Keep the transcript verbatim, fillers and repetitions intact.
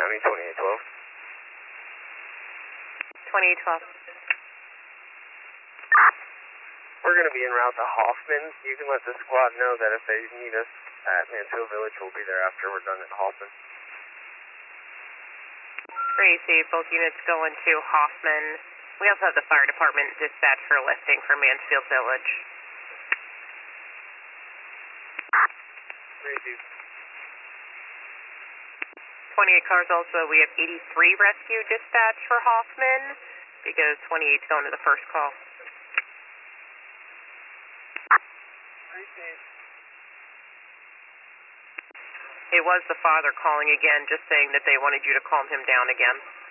County, twenty-eight twelve. twenty-eight twelve. We're going to be en route to Hoffman. You can let the squad know that if they need us at Mansfield Village, we'll be there after we're done at Hoffman. Tracy, both units going to Hoffman. We also have the fire department dispatch for lifting for Mansfield Village. Tracy. twenty-eight cars also. We have eighty-three rescue dispatch for Hoffman because twenty-eight's going to the first call. It was the father calling again, just saying that they wanted you to calm him down again.